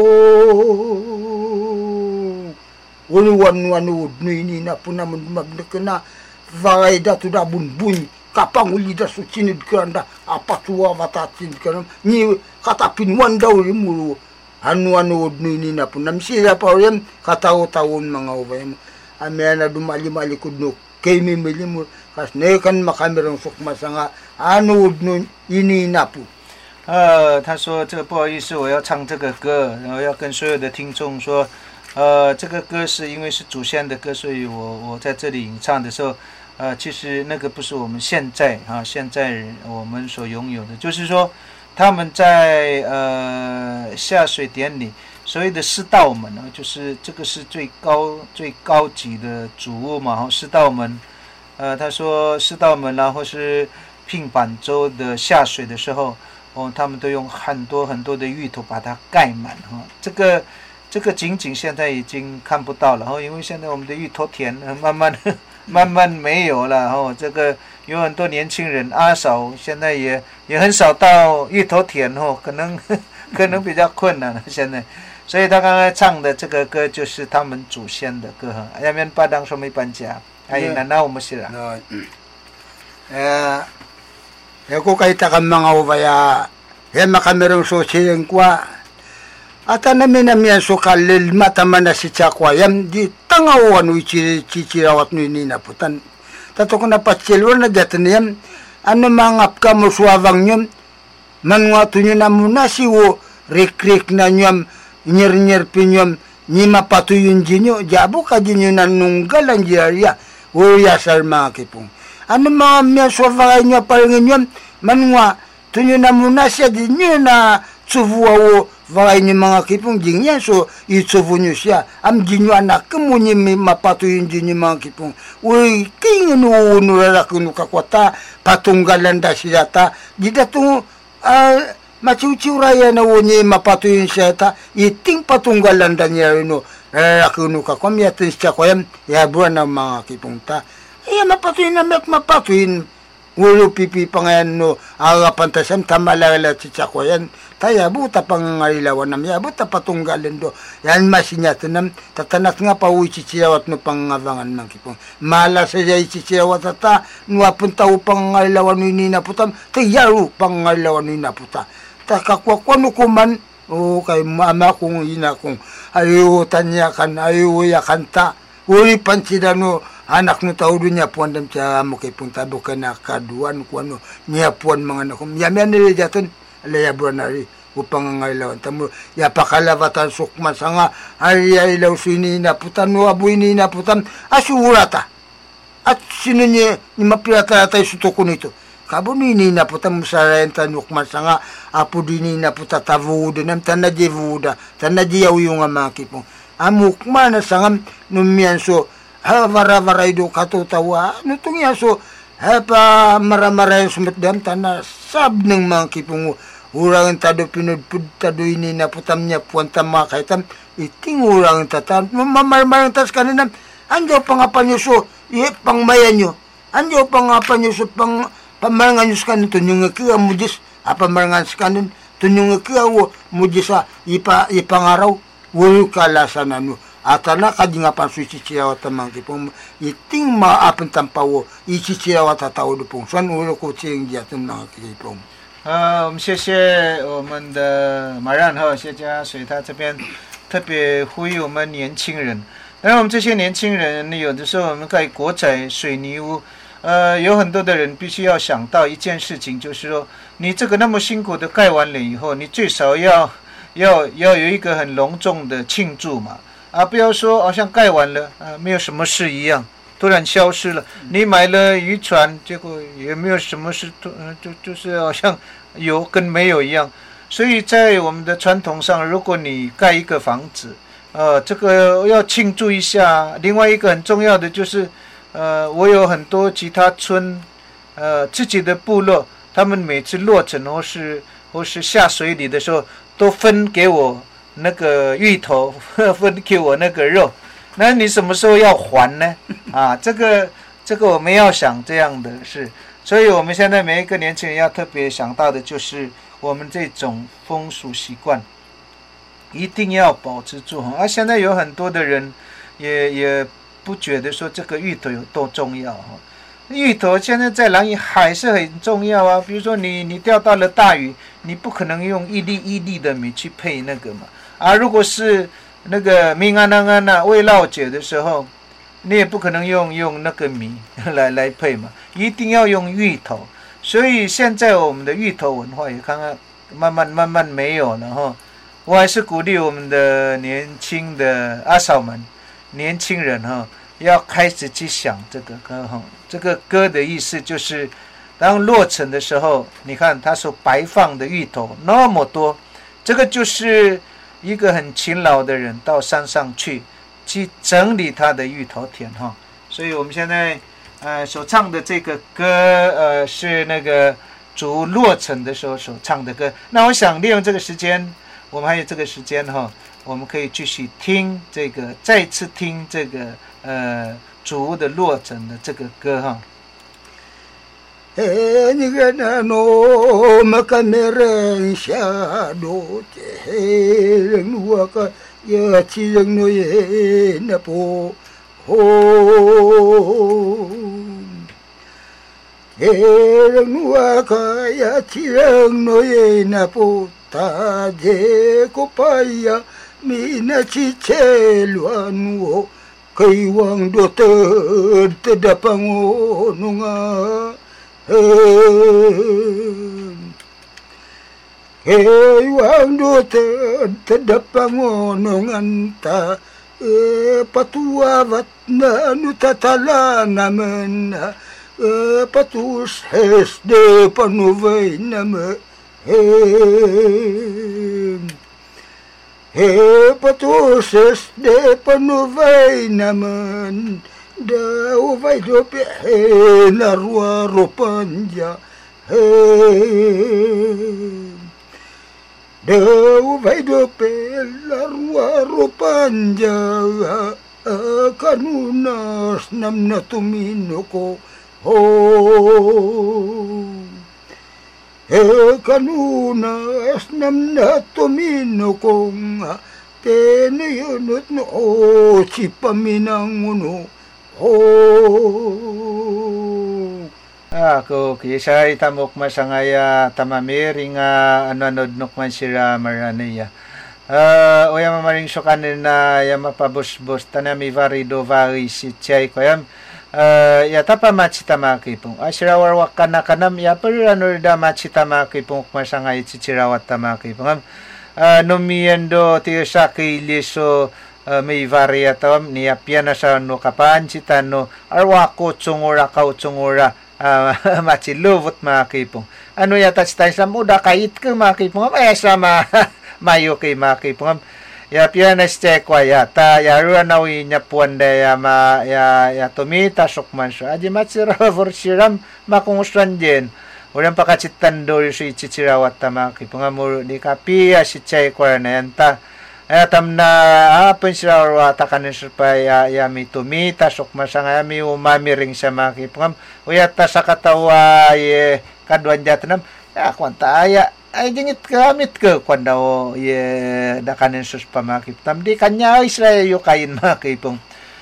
uluwan-wanud no ini na po naman magnaka na vay datu da bunbun kapang uli da sucinid karanda apatuwa vatatin karam ni katapin wandaw rimuro anu-anud no ini na po namsira pa rin kataw-tawon mga ubay mo amena dumali-mali kudno kay mimili mo kas nekan makamerang sukma sanga anud no ini napu 呃，他说这个不好意思，我要唱这个歌，然后要跟所有的听众说，呃，这个歌是因为是祖先的歌，所以我我在这里唱的时候，呃，其实那个不是我们现在啊现在我们所拥有的，就是说他们在呃下水典礼。所谓的师道门呢，就是这个是最高最高级的主物嘛，师道门，呃，他说师道门啊，或是聘板舟的下水的时候，哦，他们都用很多很多的芋头把它盖满哈、哦，这个这个景景现在已经看不到了，哦，因为现在我们的芋头田慢慢慢慢没有了，哦，这个有很多年轻人阿嫂现在也也很少到芋头田哦，可能可能比较困难了现在。所以他刚才唱的这个歌就是他们祖先的歌哈。下面巴当说没搬家，哎，那那我们是啦。 Eh, ako kay takang mga ubaya, eh makamerong susiling kwa. At namin namin sukalil mataman na si Chakwa, yam di tangawan ui chichirawat nui ninaputan. Tato ko na patsilwa na datan yam, ano mangap ka mo suwavang yam, manwatu nyo na muna siwo, rik-rik na nyam, nyer-nyer pinyam ni mapatuyun jinyo jabo ka jinyo nanunggal ang jiyarya uya sar mga kipong ano mga miya swavakay nyo palingin yun manwa tunyo na muna siya jinyo na tsuvuwa wo vakay nyo mga kipong jingyan so itsuvu nyo siya am jinyo anak kemo nyo mapatuyun jinyo mga kipong uy kingin uunurarakuno kakwata patunggalan da siya ta jida tungo uh, maciu-ciu raya na wonye mapatuyin siya ta iting patunggalan da niya no rakuno ka kom yatin siya ko yam ya buwan na mga kipong ta iya mapatuyin na mek mapatuyin ulo pipi pangayan no agapan tasam tamalala chichakwayan taya buta pangangailawan nam ya buta patunggalin do yan masinyat nam tatanak nga pa uwi chichiyawat no pangavangan mang kipong mala sa jay chichiyawat ata nuwapun tao pangangailawan no ininaputam tayaru pangangailawan no inaputa takakwakwano kuman o kay mama kong ina kong ayo tanyakan ayo yakan ta uri pansidano anak no tao doon niya puan dam siya mo kay punta do ka na kaduan ko ano niya puan mga anak ko yamyan nila jaton alaya buwanari upang ngailawan tamo ya pakalawatan sukman sa nga ay ilaw sini na putan no abuy ni na putan asurata at sino niya ni mapirata tayo suto ko nito kabo ni ni na putan musarenta nukman sa nga apo di ni na puta tavuda nam tanaji vuda tanaji yaw yung amakipong amukman na sangam numiyan so ha vara-vara do katutawa no tungya so ha pa maramara yung sumitdam tana sab ng mga kipong urang tado pinudpud tado ini na putam niya puwan tama kaitam iting urang tatan mamarmarang tas kaninam anjo pangapan nyo so iye pangmayan nyo anjo pangapan nyo so pang pamarangan nyo sa kanin tunyong nga mujis apa marangan sa kanin tunyong nga mujis sa ipa ipangaraw wulu kalasan ano atana kadingapan su cicirawa tamang kipong iting maapan tampawo icicirawa tatao dupong san ulo ko cing jatun mga kipong 啊，我们谢谢我们的马然哈谢家水，他这边特别呼吁我们年轻人。然后我们这些年轻人，有的时候我们盖国宅、水泥屋，呃，有很多的人必须要想到一件事情，就是说，你这个那么辛苦的盖完了以后，你最少要要要有一个很隆重的庆祝嘛，啊，不要说好像盖完了啊，没有什么事一样。突然消失了，你买了渔船，结果也没有什么事，嗯，就就是好像有跟没有一样。所以在我们的传统上，如果你盖一个房子，呃，这个要庆祝一下。另外一个很重要的就是，呃，我有很多其他村，呃，自己的部落，他们每次落成或是或是下水里的时候，都分给我那个芋头，分给我那个肉。那你什么时候要还呢？啊，这个这个我们要想这样的事，所以我们现在每一个年轻人要特别想到的就是我们这种风俗习惯，一定要保持住。啊，现在有很多的人也也不觉得说这个芋头有多重要哈。芋头现在在兰屿还是很重要啊。比如说你你钓到了大鱼，你不可能用一粒一粒的米去配那个嘛。啊，如果是那个米安安安呐，未烙解的时候，你也不可能用用那个米来来配嘛，一定要用芋头。所以现在我们的芋头文化也看看慢慢慢慢没有了哈。我还是鼓励我们的年轻的阿嫂们、年轻人哈，要开始去想这个歌哈。这个歌的意思就是，当落成的时候，你看它所摆放的芋头那么多，这个就是一个很勤劳的人到山上去去整理他的芋头田哈，所以我们现在呃所唱的这个歌呃是那个主落成的时候所唱的歌。那我想利用这个时间，我们还有这个时间哈，我们可以继续听这个，再次听这个呃主的落成的这个歌哈。 Enigano makameren shadow teheng waka ya chiyang no ye na po ho Ereng waka ya chiyang no ye na po ta je ko paya mina chicheluan wo kay wang do te tedapang nga Hey, wang do te tadapangonongan ta e patuavat na nutatala naman e patus hes de panuvay naman e patus hes de panuvay naman Daw vai do pe na rua ropanja he Daw vai do pe la rua ropanja kanunas nam na tumino ko ho e kanuna asnam na tumino kong tene yunot no o si paminanguno ho ako kisay tamok masangaya tamamiring uh, ananod nok man sira maraniya uh, o yama maring sokanin na yama pabus-bus tanami varido vari si chay ko yam uh, ya tapa machitamaki pong asirawar wakana kanam ya pero da machitamaki pong masangay chichirawat tamaki pong uh, nomiendo tiyosaki liso uh, may variatam niya piana sa no kapan chitano arwako tsungura kau tsungura Uh, machilovot mga kipong. Ano yata si tayo sa muda kait ka mga kipong. Ay sa ma mayo kay mga kipong. Ya piana stekwa yata ya ruanawi niya puanda ya ma ya ya tumita sukman so. Aji machira for siram makungusran din. Ulang pakachitando si chichirawat ta mga kipong. Amuro di kapia si chay kwa na yanta. Atam na apun sila wata kanin pa ya ya mi tumita sukma sa nga mi umami ring sa mga kipong. Uyata sa katawa ye kadwan jatnam ya kwanta aya ay dingit kamit ke kwanda o ye da kanin sus pa mga kipong. Di kanya Israel yu kain mga kipong.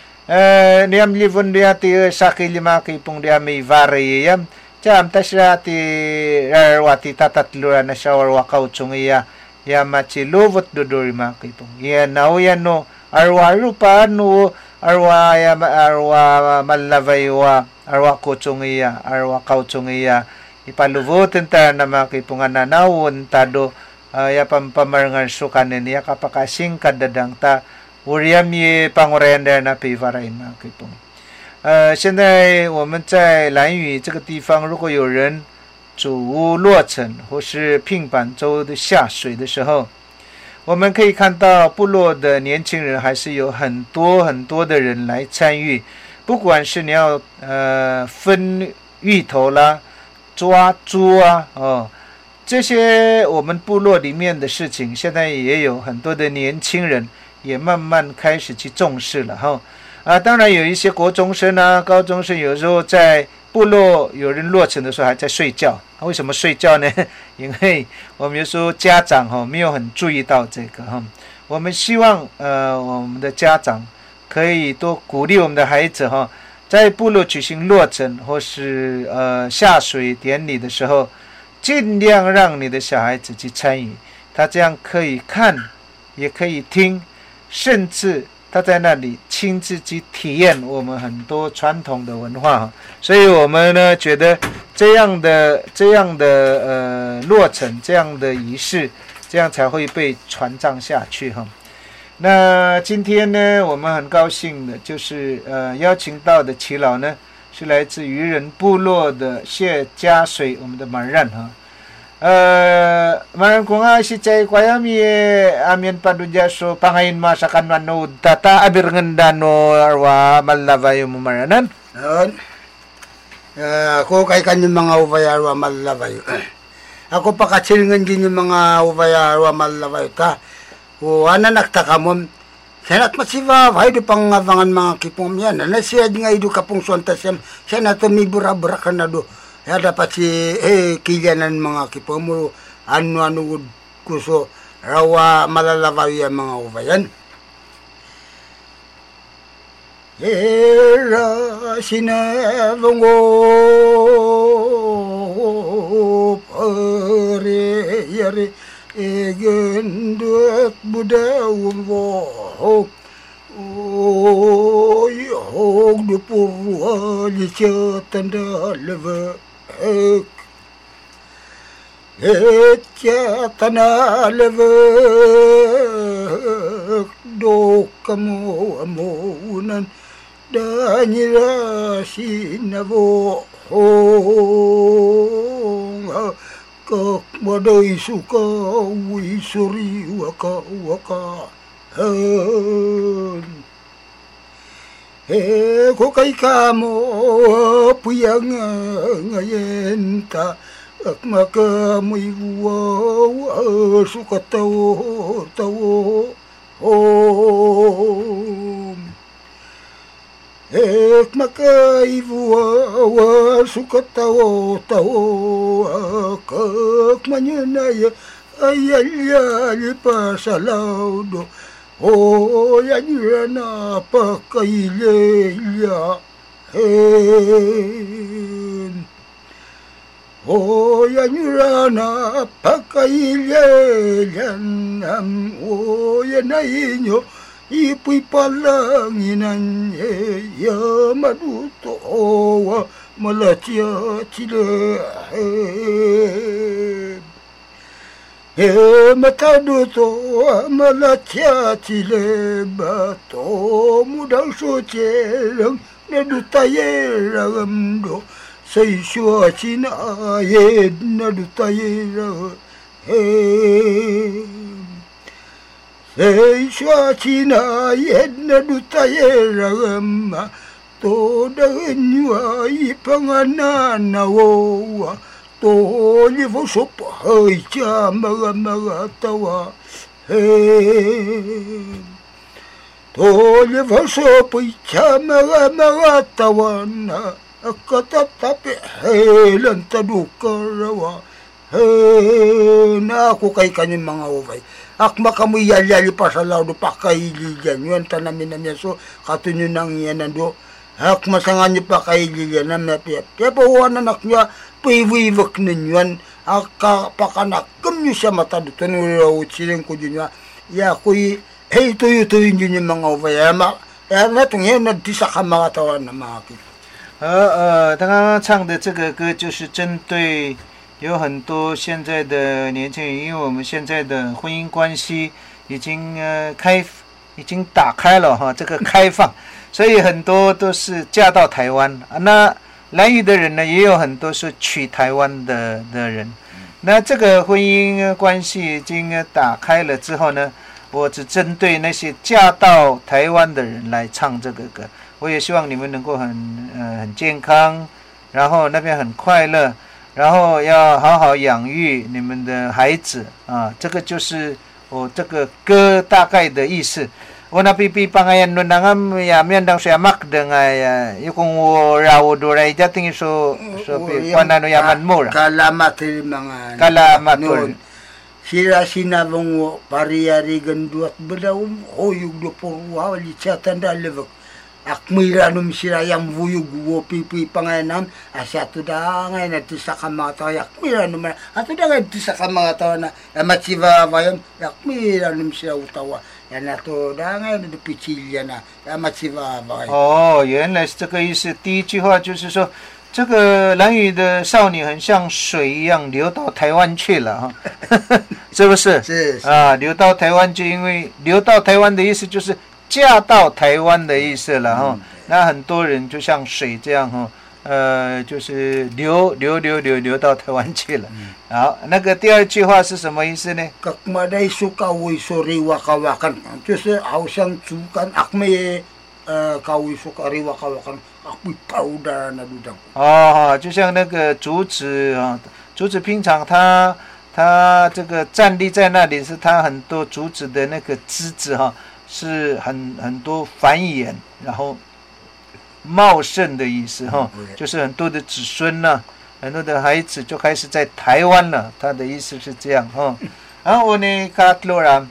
Eh niyam livon dia ti sakili mga kipong dia may vari yam. Cham tasya ti rarwati tatatluran na siya warwa kautsungiya. Ya machilovot dodori mga kipong. Ya nao yan no arwa rupa no arwa ya arwa malavaywa arwa kuchungiya arwa kauchungiya ipaluvoten ta na mga kipong ananawon tado uh, ya pampamarangan sukanin ya kapakasing kadadang ta uriam ye pangorenda na pivarain mga kipong. 呃，现在我们在兰屿这个地方，如果有人祖屋落成或是聘板舟的下水的时候，我们可以看到部落的年轻人还是有很多很多的人来参与，不管是你要呃分芋头啦、抓猪啊，哦，这些我们部落里面的事情，现在也有很多的年轻人也慢慢开始去重视了哈。啊，当然有一些国中生啊、高中生，有时候在部落有人落成的时候还在睡觉。为什么睡觉呢？因为我们有时候家长哈、哦、没有很注意到这个哈、哦。我们希望呃我们的家长可以多鼓励我们的孩子哈、哦，在部落举行落成或是呃下水典礼的时候，尽量让你的小孩子去参与，他这样可以看，也可以听，甚至他在那里亲自去体验我们很多传统的文化，所以我们呢觉得这样的这样的呃落成这样的仪式，这样才会被传唱下去哈。那今天呢，我们很高兴的就是呃邀请到的耆老呢是来自渔人部落的谢家水，我们的马然哈。Uh, maran ko nga si Chay Kwayami eh, amin paduja so pangayin ma sa kanwanood tata abir ngandano arwa malavayo mo maranan. Noon. Uh, ako kay kanyang mga ubayarwa malavayo. Ako pa katsilngan din yung mga ubayarwa malavayo ta. O anan nagtakamon. Sanat masiva, hay do pang avangan mga kipong yan. Na siya di nga ido kapong suanta siya. Siya na tumibura-bura ka na do. Ya dapat si eh kilyanan mga kipamo ano-ano kuso rawa malalaway ang mga ubayan. Era sinabongo pare yare egendut budawmo oy hog de purwa licha tanda leva ek etya tana levek do kamu amunan danyira sinavo hong kak madai suka wisuri waka waka han eh ko kay kamo puyang ngayon ta ak makamoy wow suka tawo tawo om Ek makaivu suka tao tao kak manyanaya ayali pasalaudo o yanirana pakaileya hen o yanirana pakaileyan o yanainyo ipui palanginan ya maduto wa malatia chile he mataduto malatia chile bato mudang socherang nedutayerang say shua china yed nedutayerang he Sei shua china yedna dutayerama to danyua ipanganana woa to livo sopa hai cha maga maga tawa he to livo sopa cha maga maga tawa na akatatape he lantadukarawa he na ako kay kanyang mga uvay akma kamu yali-yali pa sa laudo pa kailigan yun tanamin na niya so katunyo nang yan nando akma sa nga niya pa kailigan na mapiyap kaya pa huwan anak niya paiwiwak ninyo aka pakanakam niyo siya mataduto nung siling ko dyan ya kuy hey tuyo-tuyo nyo yung mga uvay ya natong yan nagtisa ka mga tawan na mga kip 呃呃，他刚刚唱的这个歌就是针对有很多现在的年轻人，因为我们现在的婚姻关系已经呃开，已经打开了哈，这个开放，所以很多都是嫁到台湾啊。那兰屿的人呢，也有很多是娶台湾的的人。那这个婚姻关系已经打开了之后呢，我只针对那些嫁到台湾的人来唱这个歌。我也希望你们能够很呃很健康，然后那边很快乐，然后要好好养育你们的孩子啊，这个就是我这个歌大概的意思。我那比比pangayan nun nangam ya miandang siya mak dengan ya yung rawo doray dating so so panano yaman mo kalamat mga kalamat sila sinabong pariyari ganduat badaw hoyug do po wali chatan dalevak akmira num sila yang vuyug wo pipi pangayanam asya to da ngay na tisa ka mga tao akmira num ato da ngay tisa ka mga tao na machiva vayon akmira num sila utawa yan ato da ngay na pichilya na machiva vayon 哦，原来是这个意思。第一句话就是说，这个兰屿的少女很像水一样流到台湾去了哈，是不是？ 是啊，流到台湾去，因为流到台湾的意思就是嫁到台湾的意思了哈、嗯。那很多人就像水这样哈，呃，就是流流流流流到台湾去了。嗯、好，那个第二句话是什么意思呢？ Kakmaday sukawi soriwa kawakan， 就是好像竹竿akme呃kawi sukariwa kawakan akme powder na dudang。 哦，就像那个竹子啊，竹子平常它它这个站立在那里，是它很多竹子的那个枝子哈。是很很多繁衍，然后茂盛的意思哈，就是很多的子孙呢、啊，很多的孩子就开始在台湾了。他的意思是这样哈。然后呢，卡特拉，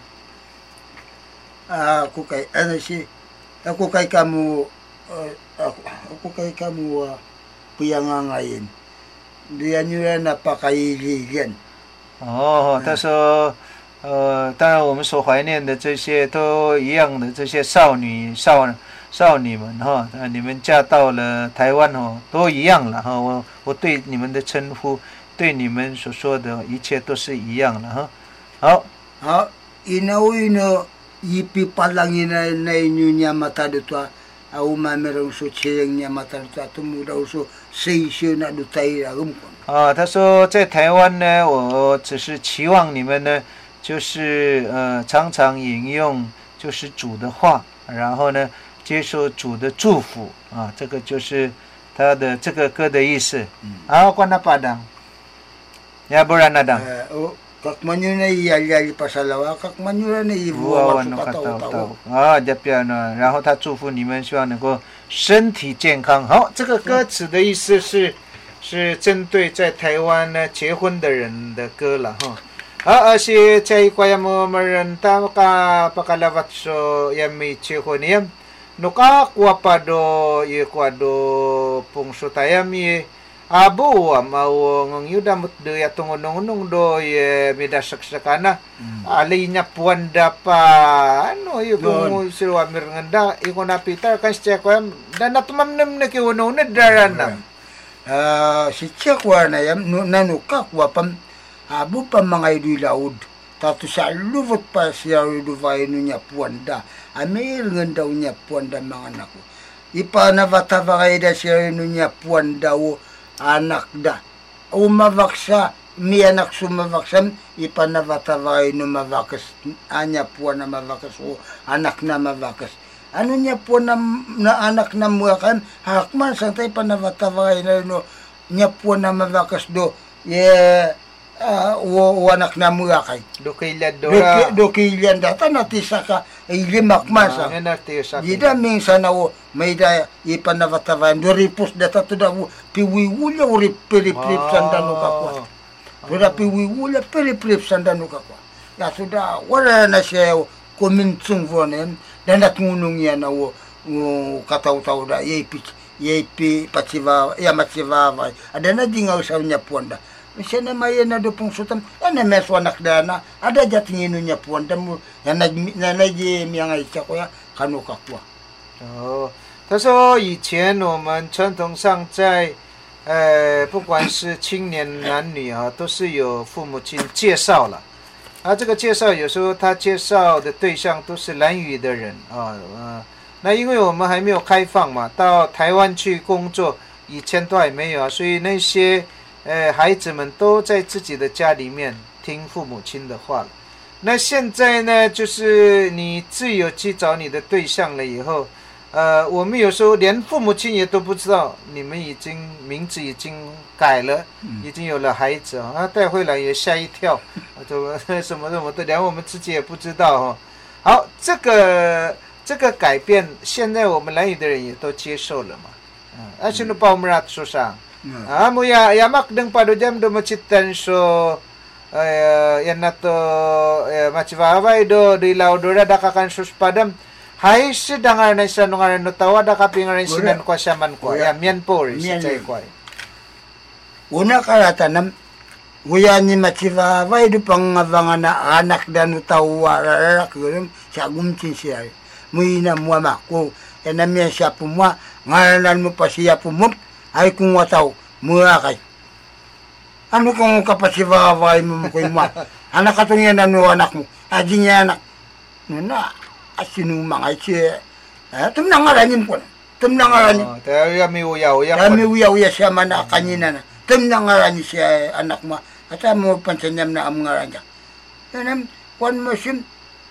啊，aku kay ano si, ako kay kamu, ako kay kamu piyangangayin, diyan nyo na napakailigan。 哦，他说。呃，当然我们所怀念的这些都一样的，这些少女少少女们哈，呃，你们嫁到了台湾哦，都一样了哈。我我对你们的称呼，对你们所说的一切都是一样了哈。好， 好，inaw ino ipi palangin na na inyo niya mata dito au mamerong so chiyang niya mata dito tumudaw so seisyo na dutay agum。 啊，他说在台湾呢，我只是期望你们呢。就是呃，常常引用就是主的话，然后呢，接受主的祝福啊，这个就是他的这个歌的意思。好，关那巴当，要不然那当。 哦， kakmanyo na iyali pa sa lawa， kakmanyo na ivuwa no kataw啊，这边呢，然后他祝福你们，希望能够身体健康。好，这个歌词的意思是是针对在台湾呢结婚的人的歌了哈。啊，而且在一块呀么么人他ka pakalawat so ya may结婚yam nuka kwa pa do ye kwa do pungso tayam ye abo mau ng yudamut do ya tungunong do ye midasak sakana alay niya puanda pa ano yung kung sila mir nganda iko na Peter kan siya ko dan natumamnam na kiuno na daranam ah si chekwa na yam nanuka kwa pam abo pa mga idilaud tatu sa luvot pa siya riduvay niya puanda amir nganda niya puanda mga anak ko ipanavata da siya niya puanda o anak da umavaksa mi anak sumavaksam ipanavata no mavakas anya puan na mavakas o anak na mavakas ano niya puan na, na anak na muakan hakman santay panavata na no niya puan na mavakas do ye Uh, o, o anak na mga kay do kilad do ra do kilad data natisa ka ay limak masa nga natisa gida minsan na o may da ipanavatavan do ripos data to da piwiwula o ripiliplip sandano ka kwa do da piwiwula piliplip sandano ka kwa ya so da wala na siya kumintsung vonen dan natungunong yan na o kataw-taw da yepi yepi patsiva ya matsiva ada na dingaw sa niya puanda siya na may na do pong sutam ana meso anak dana ada jatingin niya puanda mo yan nag nanay miyang ay siya kuya kanu ka kwa 哦他说以前我们传统上在呃不管是青年男女啊都是有父母亲介绍了啊这个介绍有时候他介绍的对象都是兰屿的人啊呃那因为我们还没有开放嘛到台湾去工作以前都还没有啊所以那些呃，孩子们都在自己的家里面听父母亲的话了。那现在呢，就是你自由去找你的对象了以后，呃，我们有时候连父母亲也都不知道，你们已经名字已经改了，嗯、已经有了孩子啊，带回来也吓一跳，怎么什么什么的，连我们自己也不知道哈。好，这个这个改变，现在我们兰屿的人也都接受了嘛。嗯，而且呢，包我们拉说啥？Ah, mo ya yamak deng pado jam do macitan so uh, yan na to uh, macivavay do do ilaw do da kakan sus padam hay si dangar na sa nungar no tawa da kapingar sinan kwa saman kwa ya mian po ri sa chay kwa una karatanam uya ni macivavay do pangabangan na anak dan tawa rarak gulum sa gumcin siya muina muama ko enamya siya pumwa ngaranan mo pa siya pumut ay kung wataw mura kay ano kung kapasivavay mo ko mo anak katong yan ano anak mo adi niya anak na asinumang ay siya tum nangaranin po tum nangaranin tayo kami uyaw-uyaw kami uyaw-uyaw siya man na kanina na tum nangaranin siya anak mo at mo pansanyam na ang ngaran niya yan kung mo sim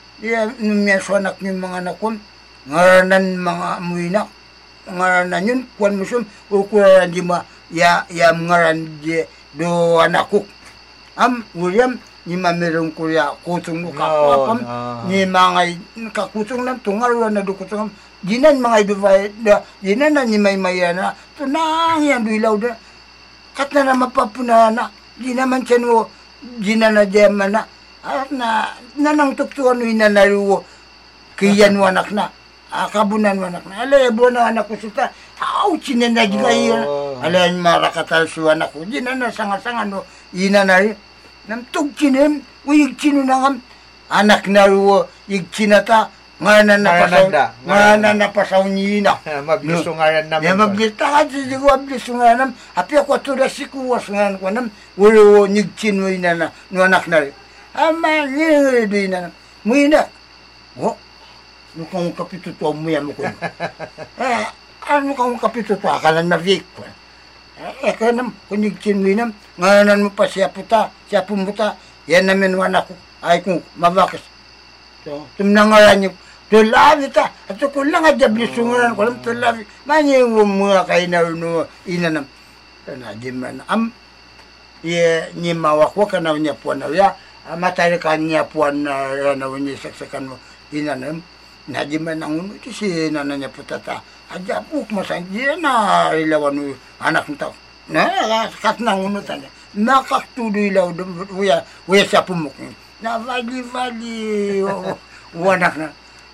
numyaso anak niyo mga anak ko ngaranan mga muinak ngaran yun kuan musum ukuran di ma ya ya ngaran di do anakku am William ni mamerong kuya kutung ka papam ni mga kakutung lang tungal na do kutung dinan mga ibay da dinan na ni may mayana tunang yan do ilaw da kat na mapapuna na di naman siya no dinan na diyaman na at na nanang tuktuan no inanariwo kiyan mo anak na akabunan mo anak na alay buwan na anak ko sita aw chinenag kayo alay marakatal su anak ko di na nasanga-sanga no inanari nam tug chinem uyig chino nangam anak na ruwo ig chinata ngana na pasaw ngana na pasaw niina mablusungaran nam ya mablita ka di ko mablusungaran api ako tura sikuwas ngan ko nam ulo nig chino inana no anak na ama ni di na muina oh nukang kapituto mo yan mo ko. Eh, ano kang kapituto? Akalan na vik ko. Eh, kanam, kunig chinwinam, ngayon mo pa siya puta, siya pumuta, yan namin wana ko, ay kung mabakas. So, tumnangaran niyo, tulavi ta, at ko lang at jablisungaran ko lang, tulavi, mani yung mga kayo na no, inanam. Kana, di man, am, ye, ni mawakwa ka na niya po na, ya, matay kanya puan na na wenye saksakan mo inanem na di man ang uno ti si nananya putata aja puk masan dia na ilawan anak ntaw na kat nang uno tan nakaktudo ilaw uya uya sa pumuk na vali vali wanak na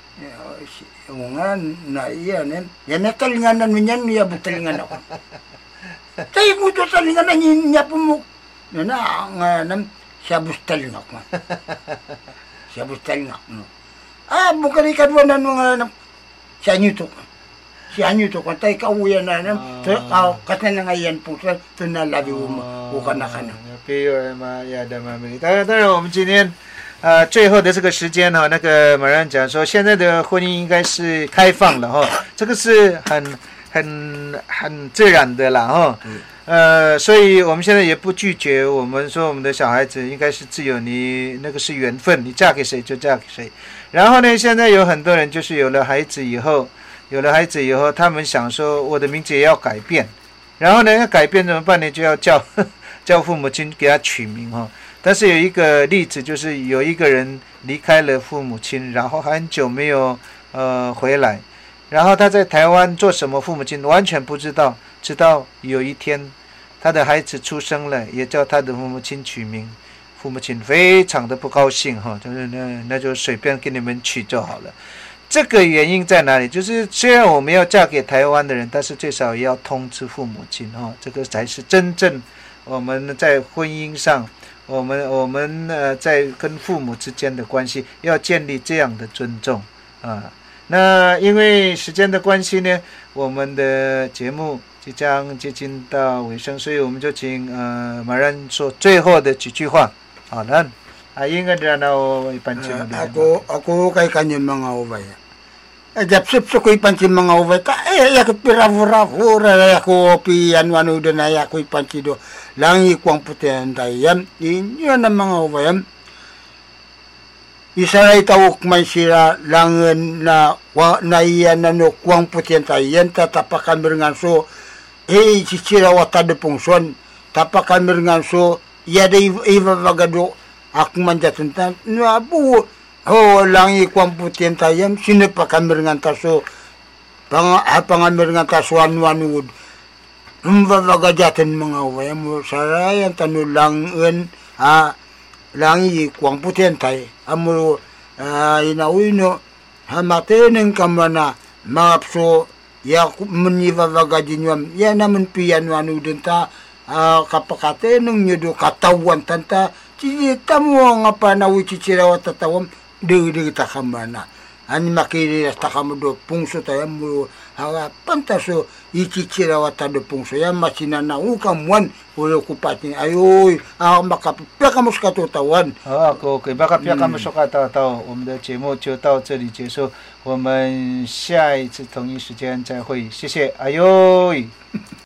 ungan na iya nen ya natalinganan mo yan ya butalingan ako tayo mo to talinganan niya pumuk na nga nam siya bustal nga ko. Siya bustal nga. No. Ah, bukan ikan wanan mga siya nyo to. Siya nyo to. Kung tayo kauyan na nam, kasi na nga yan po, ito na labi ukan na ka na. 比如嘛，亚的嘛，美丽。当然，当然，我们今天啊、呃，最后的这个时间哈、哦，那个马上讲说，现在的婚姻应该是开放的哈、哦，这个是很很很自然的啦哈。哦嗯呃，所以我们现在也不拒绝。我们说我们的小孩子应该是自由，你那个是缘分，你嫁给谁就嫁给谁。然后呢，现在有很多人就是有了孩子以后，有了孩子以后，他们想说我的名字也要改变。然后呢，要改变怎么办呢？就要叫叫父母亲给他取名哈、哦。但是有一个例子，就是有一个人离开了父母亲，然后很久没有呃回来，然后他在台湾做什么父母亲完全不知道。直到有一天他的孩子出生了，也叫他的父母亲取名，父母亲非常的不高兴哈，就是那那就随便给你们取就好了。这个原因在哪里？就是虽然我们要嫁给台湾的人，但是最少也要通知父母亲哈，这个才是真正我们在婚姻上，我们我们呃在跟父母之间的关系要建立这样的尊重啊。那因为时间的关系呢，我们的节目即将接近到尾声，所以我们就请呃马然说最后的几句话。好了，啊，应该这样我一般节目。 Ako ako kay kanyang mga ubay. Eh japsip sa ko ipansin mga ubay ta eh yakit piravura-vura ako pian wanu den ay ako ipansido langi kwang putian tayam inyo na mga ubay. Isa na itawuk man sila langan na wa na iyan na no kwang putian tayan tatapakan miringan so eh sisira wata de pungson tapakan miringan so iya de iba bagado ak manjatun no abu oh langi kwang putian tayan sinapakan miringan taso pang apangan miringan tasuan wanud umba bagajatan mga way mo sarayan tanulangan ah langi kwang putian tay amuro uh, inauino hamateneng kamana mapso ya menyivaga jinyam ya naman pian wanu denta uh, kapakateneng nyedo katawan tanta cita mo nga panawi cicirawa tatawam de de takamana ani makiri takamudo pungso tayamu hawa pantaso icicirawa tado pungso ya masinana ukamwan ulo kupatin ayoy ah makapya kamus katutawan 好 ，OK， baka pia kamu suka tahu tahu，我们的节目就到这里结束，我们下一次同一时间再会，谢谢，哎呦。